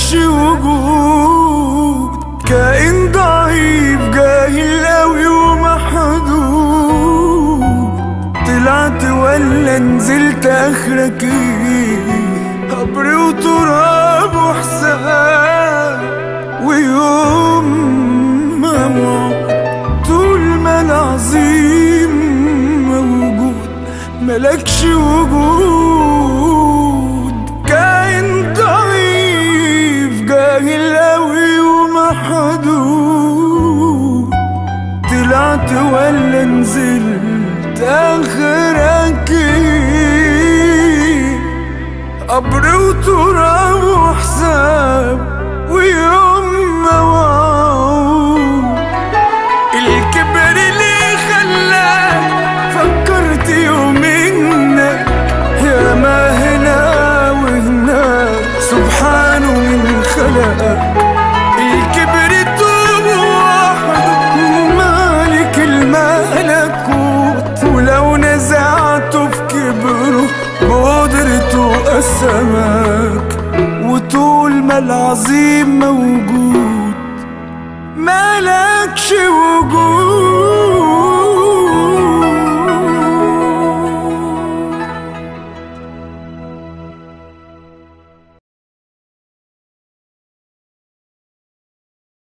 ملكش وجود، كائن ضعيف جاهل قوي ومحدود. طلعت ولا نزلت اخرك ايه؟ قبر وتراب وحساب ويوم ما موت. طول ما العظيم موجود ملكش وجود، كائن ضعيف جاهل قوي ومحدود. طلعت ولا نزلت اخرك ايه؟ قبر وتراب وحساب